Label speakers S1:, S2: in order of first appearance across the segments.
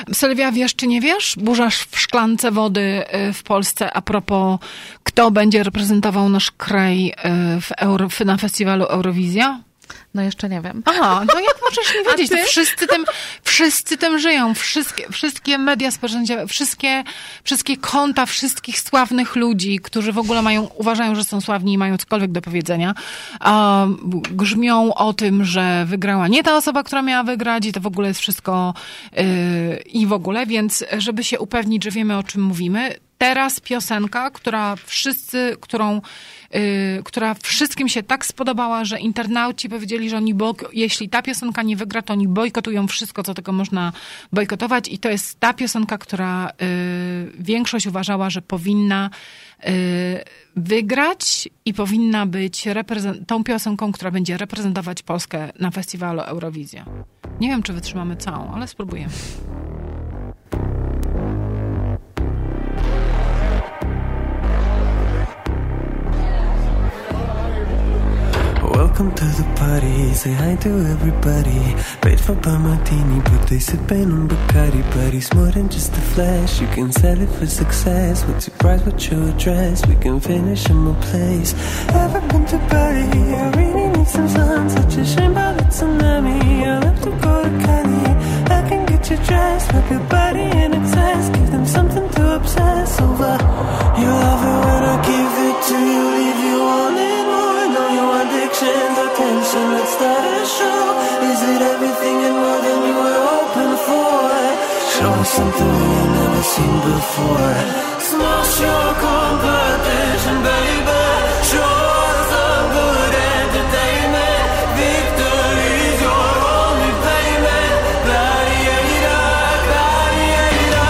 S1: Sylwia, wiesz czy nie wiesz? Burzasz w szklance wody w Polsce a propos, kto będzie reprezentował nasz kraj na festiwalu Eurowizja?
S2: No jeszcze nie wiem.
S1: Aha, no jak możesz nie wiedzieć? To wszyscy tym żyją. Wszystkie media społecznościowe, wszystkie konta wszystkich sławnych ludzi, którzy w ogóle uważają, że są sławni i mają cokolwiek do powiedzenia, grzmią o tym, że wygrała nie ta osoba, która miała wygrać i to w ogóle jest wszystko i w ogóle, więc żeby się upewnić, że wiemy, o czym mówimy, teraz piosenka, która wszystkim się tak spodobała, że internauci powiedzieli, że jeśli ta piosenka nie wygra, to oni bojkotują wszystko, co tylko można bojkotować i to jest ta piosenka, która większość uważała, że powinna wygrać i powinna być tą piosenką, która będzie reprezentować Polskę na festiwalu Eurowizja. Nie wiem, czy wytrzymamy całą, ale spróbujemy.
S3: Welcome to the party, say hi to everybody. Paid for by martini, but they sippin' on Bacardi. But it's more than just a flash, you can sell it for success. What's your price, what's your address? We can finish in my place. Ever been to Bali? I really need some sun, such a shame about the tsunami. I'll have to go to Cali. I can get you dressed, whip your body in excess. Give them something to obsess over. You love it when I give it to you, leave you wanting more. Know your addictions, attention, let's start a show. Is it everything and more than you were hoping for? Show us something we ain't never seen before. Smash your competition, baby. Show us some good entertainment. Victory's your only payment. Gladiator, gladiator.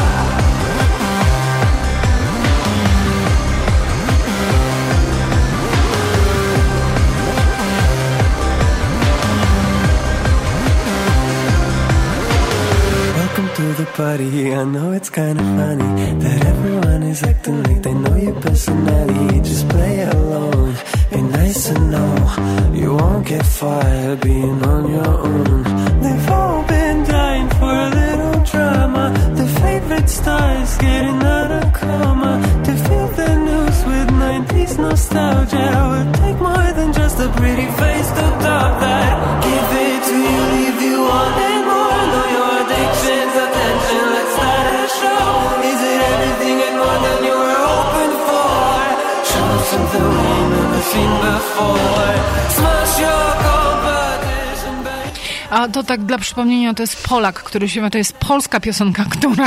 S3: To the party, I know it's kinda funny that everyone is acting like they know your personality. Just play along, be nice and know you won't get fired being on your own. They've all been dying for a little drama. The favorite stars getting out of coma. To feel the news with 90s nostalgia would take more than just a pretty face to top that. Give it to you, leave you wanting more. Know your addictions, attention, let's start a show. Is it everything and more than you were hoping for? Show us something we ain't never seen before. Smash your competition, baby.
S1: A to tak dla przypomnienia, to jest Polak, który śpiewa, to jest polska piosenka,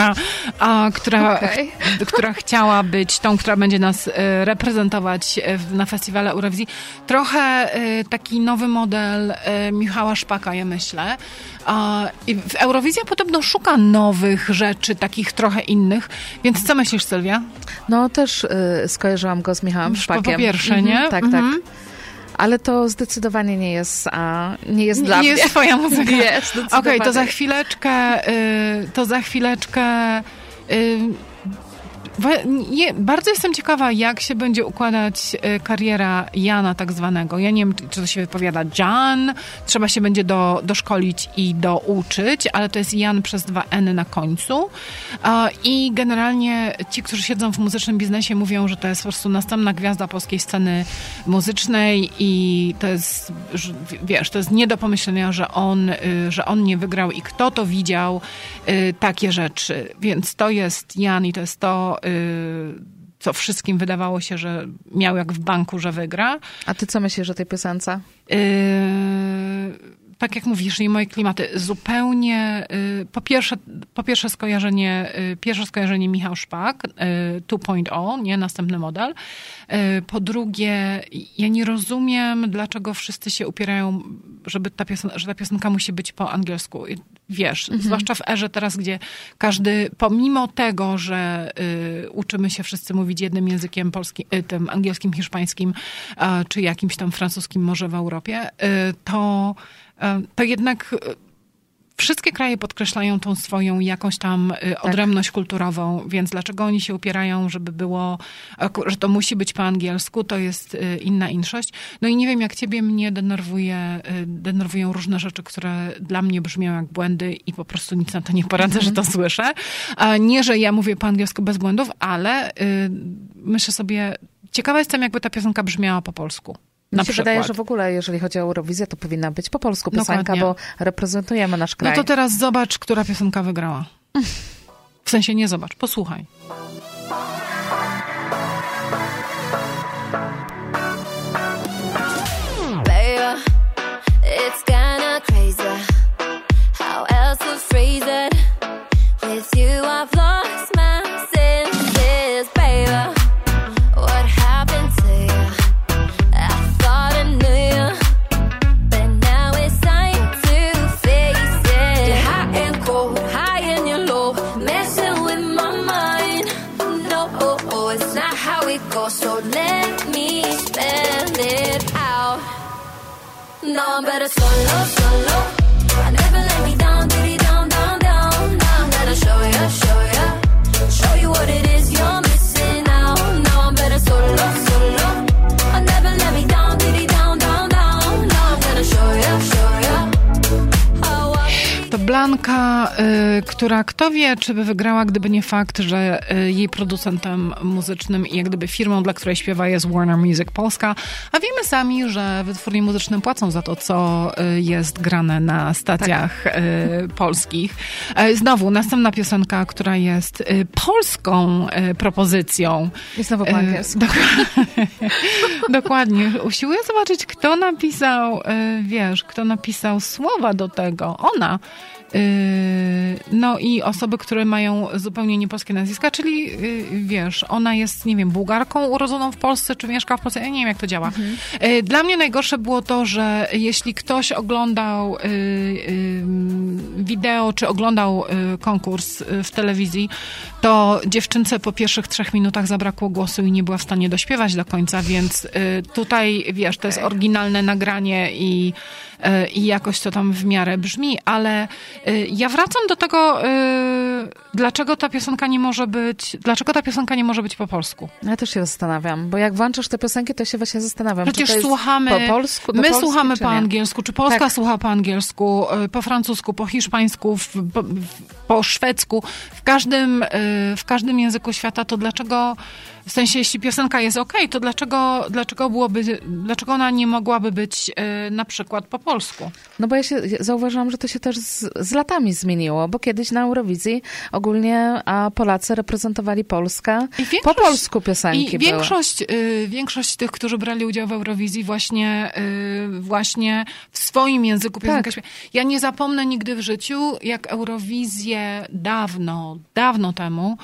S1: która chciała być tą, która będzie nas reprezentować na festiwalu Eurowizji. Trochę taki nowy model Michała Szpaka, ja myślę. I w Eurowizja podobno szuka nowych rzeczy, takich trochę innych. Więc co myślisz, Sylwia?
S2: No też skojarzyłam go z Michałem Szpakiem.
S1: Po pierwsze, nie?
S2: Tak. Ale to zdecydowanie nie jest dla mnie.
S1: Nie jest twoja muzyka.
S2: Nie, zdecydowanie.
S1: Okej, to za chwileczkę bardzo jestem ciekawa, jak się będzie układać kariera Jana tak zwanego. Ja nie wiem, czy to się wypowiada Jan, trzeba się będzie doszkolić i douczyć, ale to jest Jan przez 2 N na końcu. I generalnie ci, którzy siedzą w muzycznym biznesie, mówią, że to jest po prostu następna gwiazda polskiej sceny muzycznej i to jest, wiesz, to jest nie do pomyślenia, że on nie wygrał i kto to widział, takie rzeczy. Więc to jest Jan i to jest to, co wszystkim wydawało się, że miał jak w banku, że wygra.
S2: A ty co myślisz o tej piosence?
S1: Tak jak mówisz, i moje klimaty zupełnie, po pierwsze skojarzenie Michał Szpak, 2.0, nie, następny model. Po drugie, ja nie rozumiem, dlaczego wszyscy się upierają, że ta piosenka musi być po angielsku. Wiesz, zwłaszcza w erze teraz, gdzie każdy, pomimo tego, że uczymy się wszyscy mówić jednym językiem polskim, tym angielskim, hiszpańskim, czy jakimś tam francuskim może w Europie, to jednak wszystkie kraje podkreślają tą swoją jakąś tam odrębność kulturową, więc dlaczego oni się upierają, żeby było, że to musi być po angielsku, to jest inna inszość. No i nie wiem, jak ciebie, mnie denerwują różne rzeczy, które dla mnie brzmią jak błędy i po prostu nic na to nie poradzę, że to słyszę. Nie, że ja mówię po angielsku bez błędów, ale myślę sobie, ciekawa jestem, jakby ta piosenka brzmiała po polsku.
S2: Mi się wydaje, że w ogóle, jeżeli chodzi o Eurowizję, to powinna być po polsku piosenka,
S1: Dokładnie.
S2: bo reprezentujemy nasz kraj.
S1: No to teraz zobacz, która piosenka wygrała. W sensie nie zobacz, posłuchaj.
S4: Baby, it's kinda crazy how else to phrase it. With you I've lost my senses, baby. What happened to you? I thought I knew you, but now it's time to face it. You're hot and cold, high and you're low, messing with my mind. No, it's not how it goes, so let me spell it out. No, I'm better solo. I never let me down, diddy down. Now I'm gonna show you what it is you're missing out. No, I'm better solo. I never let me down, diddy down. Now I'm gonna show you how I...
S1: To Blanka, która kto wie, czy by wygrała, gdyby nie fakt, że jej producentem muzycznym i jak gdyby firmą, dla której śpiewa, jest Warner Music Polska. A wiemy sami, że wytwórnie muzyczne płacą za to, co jest grane na stacjach polskich. Znowu, następna piosenka, która jest polską propozycją.
S2: I znowu po angielsku.
S1: Dokładnie. Usiłuję zobaczyć, kto napisał słowa do tego. Ona. No i osoby, które mają zupełnie niepolskie nazwiska, czyli ona jest, nie wiem, Bułgarką urodzoną w Polsce, czy mieszka w Polsce, ja nie wiem, jak to działa. Dla mnie najgorsze było to, że jeśli ktoś oglądał wideo, czy oglądał konkurs w telewizji, to dziewczynce po pierwszych 3 minutach zabrakło głosu i nie była w stanie dośpiewać do końca, więc tutaj, to jest oryginalne nagranie i jakoś to tam w miarę brzmi, ale ja wracam do tego, dlaczego ta piosenka nie może być po polsku.
S2: Ja też się zastanawiam, bo jak włączasz te piosenki, to się właśnie zastanawiam.
S1: Przecież
S2: czy to
S1: słuchamy,
S2: po polsku,
S1: my słuchamy po
S2: nie?
S1: angielsku, czy Polska słucha po angielsku, po francusku, po hiszpańsku, po szwedzku, w każdym języku świata, to dlaczego, w sensie jeśli piosenka jest okej, to dlaczego ona nie mogłaby być na przykład po polsku?
S2: No bo ja zauważyłam, że to się też z latami zmieniło, bo kiedyś na Eurowizji ogólnie Polacy reprezentowali Polskę, po polsku piosenki były.
S1: Większość tych, którzy brali udział w Eurowizji właśnie w swoim języku piosenkę śpiewa. Ja nie zapomnę nigdy w życiu, jak Eurowizję dawno temu,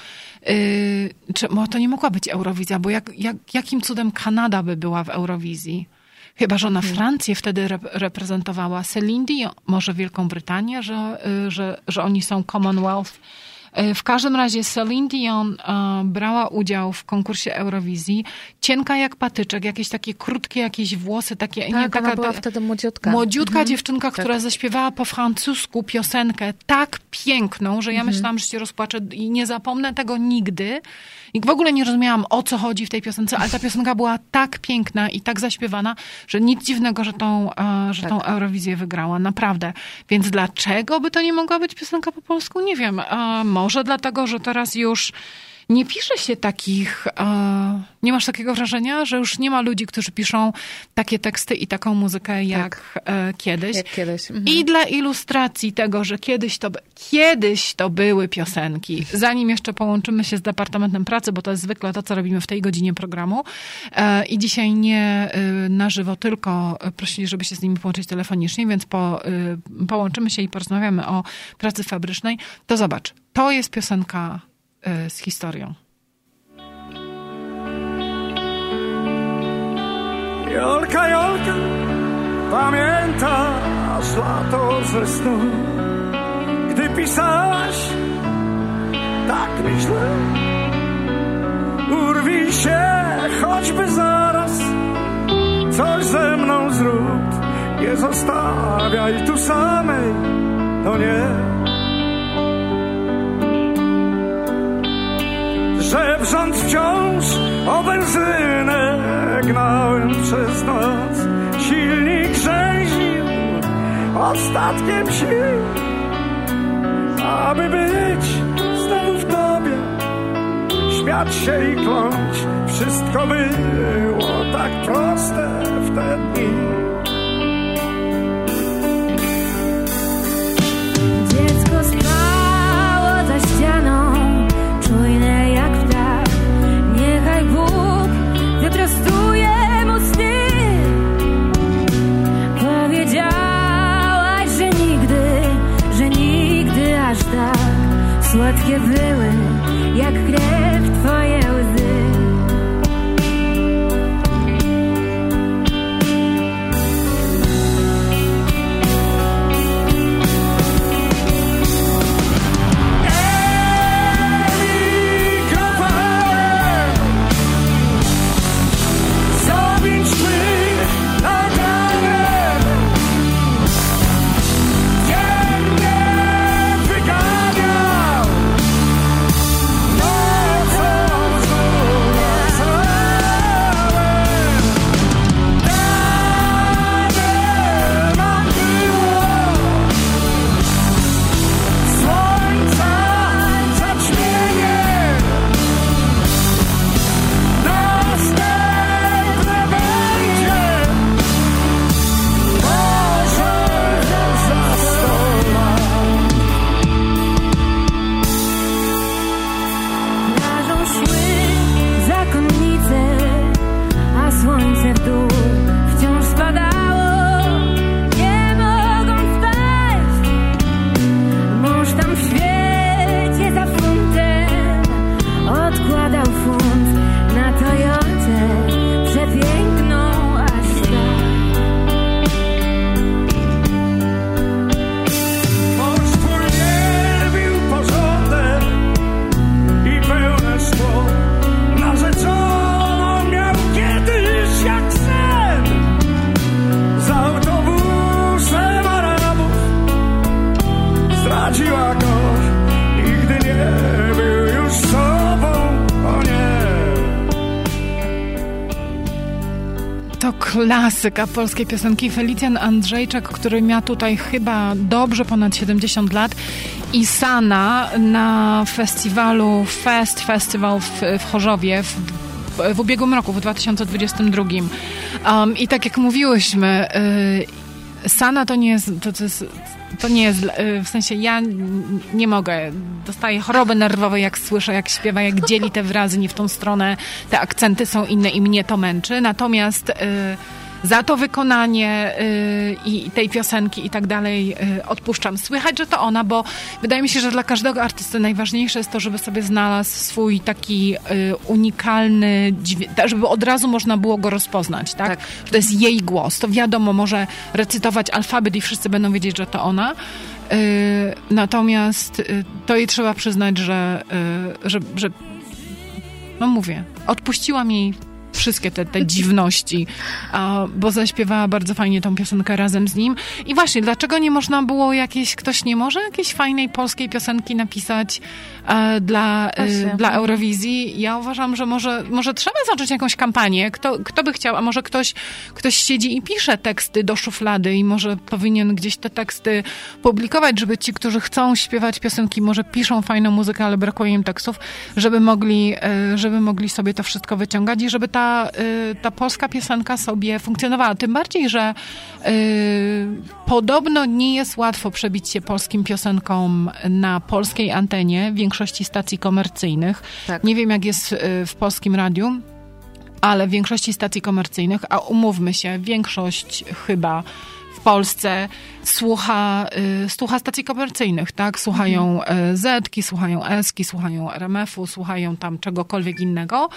S1: to nie mogła być Eurowizja, bo jakim cudem Kanada by była w Eurowizji? Chyba, że ona Francję wtedy reprezentowała. Celine Dion, może Wielką Brytanię, że oni są Commonwealth. W każdym razie Celine Dion brała udział w konkursie Eurowizji. Cienka jak patyczek, jakieś takie krótkie jakieś włosy.
S2: Ona była wtedy młodziutka.
S1: Młodziutka dziewczynka, która zaśpiewała po francusku piosenkę tak piękną, że ja myślałam, że się rozpłaczę i nie zapomnę tego nigdy. I w ogóle nie rozumiałam, o co chodzi w tej piosence, ale ta piosenka była tak piękna i tak zaśpiewana, że nic dziwnego, że tą Eurowizję wygrała. Naprawdę. Więc dlaczego by to nie mogła być piosenka po polsku? Nie wiem. Może dlatego, że teraz już nie pisze się takich... nie masz takiego wrażenia, że już nie ma ludzi, którzy piszą takie teksty i taką muzykę jak kiedyś?
S2: Jak kiedyś.
S1: I dla ilustracji tego, że kiedyś to były piosenki, zanim jeszcze połączymy się z Departamentem Pracy, bo to jest zwykle to, co robimy w tej godzinie programu. I dzisiaj nie na żywo, tylko prosili, żeby się z nimi połączyć telefonicznie, więc połączymy się i porozmawiamy o pracy fabrycznej. To zobacz, to jest piosenka z historią.
S5: Jolka, pamiętasz lato ze snu, gdy pisałaś, tak myślę, urwij się choćby zaraz, coś ze mną zrób, nie zostawiaj tu samej, o nie. Żebrząc wciąż o benzynę, gnałem przez noc. Silnik grzęził ostatkiem sił, aby być znowu w tobie, śmiać się i kląć. Wszystko było tak proste w te dni.
S4: Dziecko spało za ścianą, czujne jak ptak. Niechaj Bóg wyprostuje mu sny. Powiedziałaś, że nigdy aż tak słodkie były jak krew twoje łzy.
S1: Klasyka polskiej piosenki. Felicjan Andrzejczak, który miał tutaj chyba dobrze ponad 70 lat, i Sana na festiwalu Festival w Chorzowie w ubiegłym roku, w 2022. I tak jak mówiłyśmy, Sana to nie jest... To nie jest, w sensie ja nie mogę, dostaję choroby nerwowe, jak słyszę, jak śpiewa, jak dzieli te wyrazy nie w tą stronę, te akcenty są inne i mnie to męczy, natomiast za to wykonanie i tej piosenki i tak dalej odpuszczam. Słychać, że to ona, bo wydaje mi się, że dla każdego artysty najważniejsze jest to, żeby sobie znalazł swój taki unikalny dźwięk, żeby od razu można było go rozpoznać, tak? Że to jest jej głos. To wiadomo, może recytować alfabet i wszyscy będą wiedzieć, że to ona. Natomiast to jej trzeba przyznać, że no mówię, odpuściłam jej wszystkie te dziwności, bo zaśpiewała bardzo fajnie tą piosenkę razem z nim. I właśnie, dlaczego nie można było ktoś nie może jakiejś fajnej polskiej piosenki napisać dla Eurowizji? Ja uważam, że może trzeba zacząć jakąś kampanię. Kto by chciał, a może ktoś siedzi i pisze teksty do szuflady i może powinien gdzieś te teksty publikować, żeby ci, którzy chcą śpiewać piosenki, może piszą fajną muzykę, ale brakuje im tekstów, żeby mogli sobie to wszystko wyciągać i żeby ta polska piosenka sobie funkcjonowała. Tym bardziej, że podobno nie jest łatwo przebić się polskim piosenkom na polskiej antenie w większości stacji komercyjnych. Tak. Nie wiem, jak jest w polskim radiu, ale w większości stacji komercyjnych, a umówmy się, większość chyba w Polsce słucha stacji komercyjnych, tak? Słuchają Zetki, słuchają Eski, słuchają RMF-u, słuchają tam czegokolwiek innego.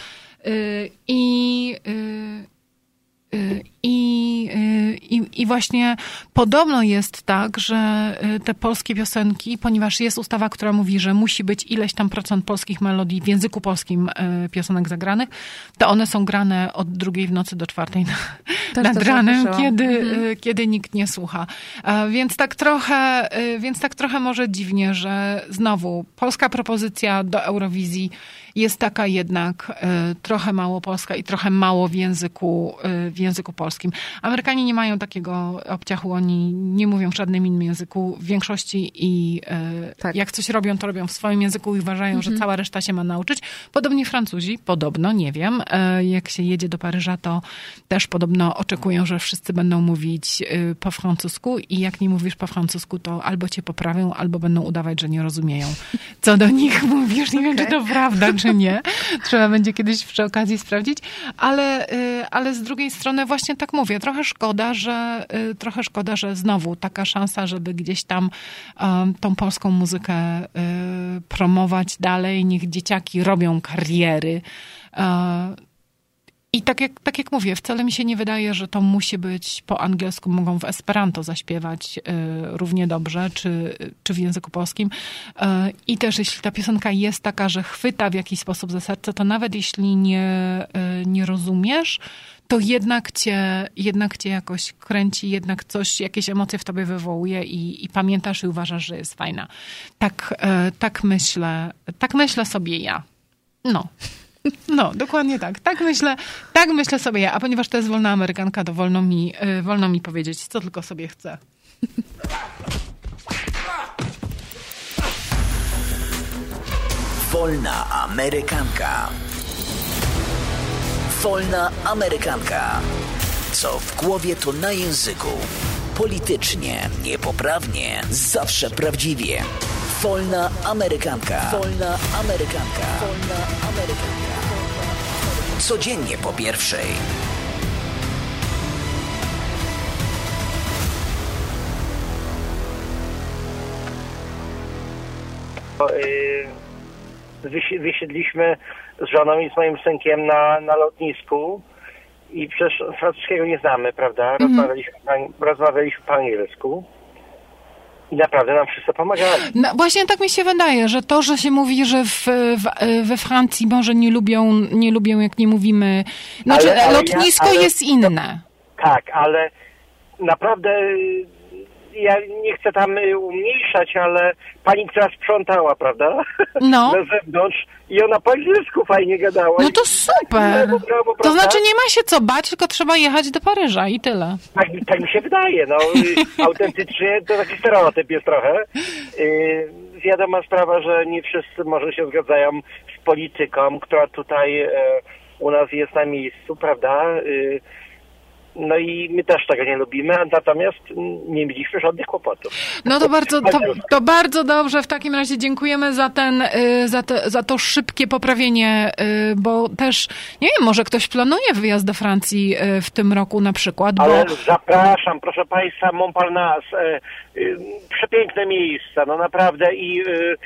S1: I właśnie podobno jest tak, że te polskie piosenki, ponieważ jest ustawa, która mówi, że musi być ileś tam procent polskich melodii w języku polskim piosenek zagranych, to one są grane od 2 w nocy do 4 nad ranem, kiedy nikt nie słucha. Więc tak trochę może dziwnie, że znowu polska propozycja do Eurowizji jest taka jednak trochę mało polska i trochę mało w języku polskim. Amerykanie nie mają takiego obciachu, oni nie mówią w żadnym innym języku w większości i jak coś robią, to robią w swoim języku i uważają, że cała reszta się ma nauczyć. Podobnie Francuzi, podobno, nie wiem, jak się jedzie do Paryża, to też podobno oczekują, że wszyscy będą mówić po francusku i jak nie mówisz po francusku, to albo cię poprawią, albo będą udawać, że nie rozumieją, co do nich mówisz. Nie wiem, czy to prawda, czy nie. Trzeba będzie kiedyś przy okazji sprawdzić, ale z drugiej strony właśnie tak mówię, trochę szkoda, że znowu taka szansa, żeby gdzieś tam tą polską muzykę promować dalej, niech dzieciaki robią kariery. I tak jak mówię, wcale mi się nie wydaje, że to musi być po angielsku, mogą w Esperanto zaśpiewać równie dobrze, czy w języku polskim. I też jeśli ta piosenka jest taka, że chwyta w jakiś sposób za serce, to nawet jeśli nie rozumiesz, to jednak cię jakoś kręci, jednak jakieś emocje w tobie wywołuje i pamiętasz i uważasz, że jest fajna. Tak myślę sobie ja. No, dokładnie tak. Tak myślę sobie ja. A ponieważ to jest wolna Amerykanka, to wolno mi powiedzieć, co tylko sobie chcę.
S6: Wolna Amerykanka. Wolna Amerykanka. Co w głowie, to na języku. Politycznie, niepoprawnie, zawsze prawdziwie. Wolna Amerykanka. Wolna Amerykanka. Wolna Amerykanka. Codziennie po 1:00.
S7: Wysiedliśmy z żoną i z moim synkiem na lotnisku i przecież francuskiego nie znamy, prawda? Rozmawialiśmy po angielsku. I naprawdę nam wszyscy pomagali.
S1: No, właśnie tak mi się wydaje, że to, że się mówi, że we Francji może nie lubią jak nie mówimy. Znaczy, lotnisko jest inne.
S7: Tak, ale naprawdę ja nie chcę tam umniejszać, ale pani, która sprzątała, prawda?
S1: No.
S7: Na zewnątrz i ona po angielsku fajnie gadała.
S1: No to super. To znaczy nie ma się co bać, tylko trzeba jechać do Paryża i tyle.
S7: Tak mi się wydaje, no. Autentycznie to taki stereotyp jest trochę. Wiadoma sprawa, że nie wszyscy może się zgadzają z polityką, która tutaj u nas jest na miejscu, prawda? No i my też tego nie lubimy, natomiast nie mieliśmy żadnych kłopotów.
S1: No to bardzo dobrze. W takim razie dziękujemy za to szybkie poprawienie, bo też, nie wiem, może ktoś planuje wyjazd do Francji w tym roku na przykład.
S7: Ale zapraszam, proszę Państwa, Montparnasse, przepiękne miejsca, no naprawdę i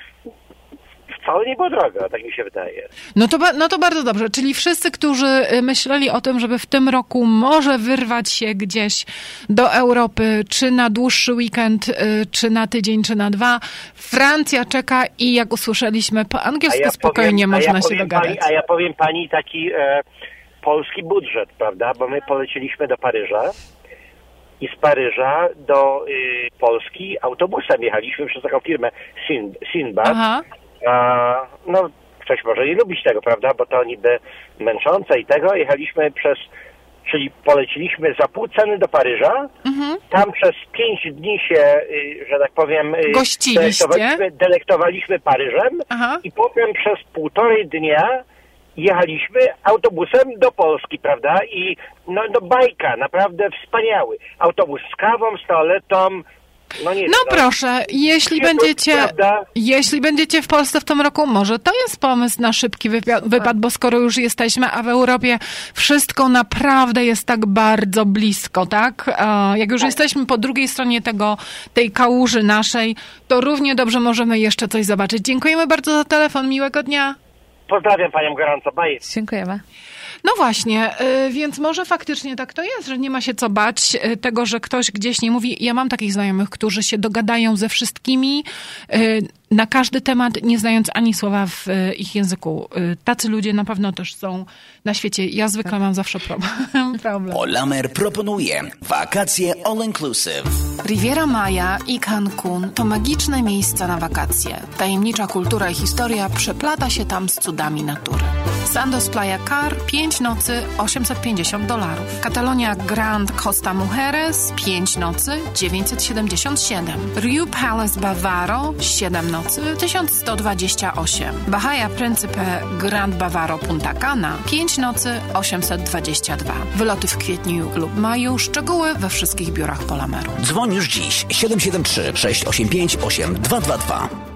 S7: wcale nie było drogo, tak mi się wydaje.
S1: No to bardzo dobrze. Czyli wszyscy, którzy myśleli o tym, żeby w tym roku może wyrwać się gdzieś do Europy, czy na dłuższy weekend, czy na tydzień, czy na 2, Francja czeka i jak usłyszeliśmy, po angielsku spokojnie można się dogadać.
S7: A ja powiem pani taki polski budżet, prawda? Bo my poleciliśmy do Paryża i z Paryża do Polski autobusem jechaliśmy przez taką firmę Sinbad.
S1: Aha.
S7: No, ktoś może nie lubić tego, prawda, bo to niby męczące i tego. Jechaliśmy czyli poleciliśmy za pół ceny do Paryża. Tam przez 5 dni się, że tak powiem, delektowaliśmy Paryżem.
S1: Aha.
S7: I potem przez 1,5 dnia jechaliśmy autobusem do Polski, prawda, i no bajka, naprawdę wspaniały. Autobus z kawą, z toaletą.
S1: Proszę, jeśli będziecie w Polsce w tym roku, może to jest pomysł na szybki wypad, bo skoro już jesteśmy, a w Europie wszystko naprawdę jest tak bardzo blisko, tak? Jak już jesteśmy po drugiej stronie tej kałuży naszej, to równie dobrze możemy jeszcze coś zobaczyć. Dziękujemy bardzo za telefon, miłego dnia.
S7: Pozdrawiam panią gorąco, bye.
S2: Dziękujemy.
S1: No właśnie, więc może faktycznie tak to jest, że nie ma się co bać tego, że ktoś gdzieś nie mówi. Ja mam takich znajomych, którzy się dogadają ze wszystkimi na każdy temat, nie znając ani słowa w ich języku. Tacy ludzie na pewno też są na świecie. Ja zwykle mam zawsze problem.
S6: Polamer proponuje wakacje all inclusive.
S1: Riviera Maya i Cancun to magiczne miejsca na wakacje. Tajemnicza kultura i historia przeplata się tam z cudami natury. Sandos Playa Car 5 nocy $850. Katalonia Grand Costa Mujeres 5 nocy $977. Riu Palace Bavaro 7 nocy $1128. Bahia Principe Grand Bavaro Punta Cana 5 nocy $822. Wyloty w kwietniu lub maju. Szczegóły we wszystkich biurach Polameru.
S6: Dzwoń już dziś 773 685 8222.